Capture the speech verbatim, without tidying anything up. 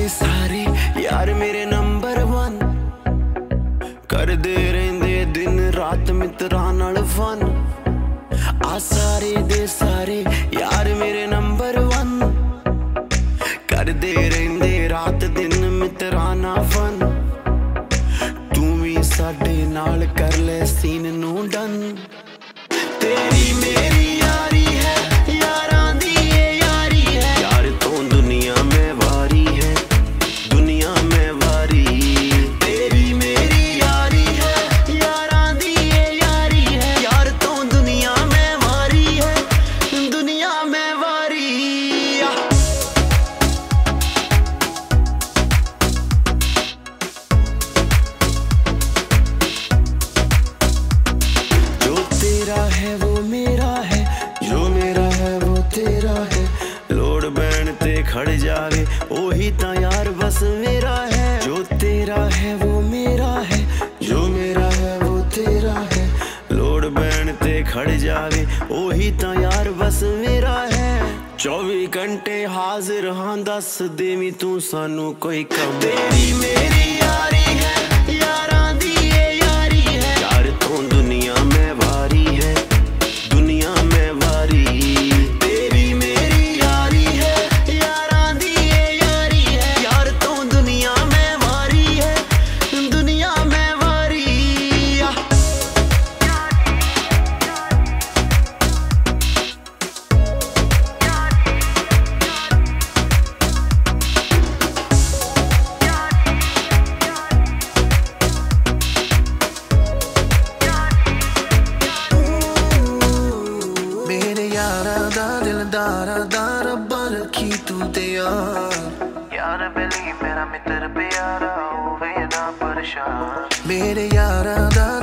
सारे यार मेरे नंबर वन कर दे रहिंदे दिन रात मित्रां नाल फन। आ सारे दे सारे यार मेरे नंबर वन कर दे रहिंदे रात दिन मित्रां नाल फन। तू भी साडे नाल कर ले सीन नू डन। तेरी मेरी यारी है यारां दी ये यारी है, यार तो दुनिया में वारी है, दुनिया में वारी। तेरी मेरी यारी है यारां दी ये यारी है, यार तो दुनिया में वारी है, दुनिया में वारी। जो तेरा है वो मेरा है, जो मेरा है वो तेरा है। लोड़ बैन ते खड़ जावे ओही ता यार बस मेरा है। जो तेरा है वो मेरा है, जो मेरा है वो तेरा है। लोड़ बैन ते खड़ जावे ओही ता यार बस मेरा है। चौबी घंटे हाजिर हाँ दस देवी तू सानू कोई कम। तेरी मेरी यारी है यारां दी ये यारी है, यार तो दुनिया में वारी है, दुनिया में वारी। तेरी मेरी यारी है यारां दी ये यारी है, यार तो दुनिया में वारी है, दुनिया में वारी। मेरे यारा दा दिलदारा दा रब्बा रखी तू ते यार। यार बेली मेरा मित्र प्यारा होवे ना परेशान। मेरे यारा दा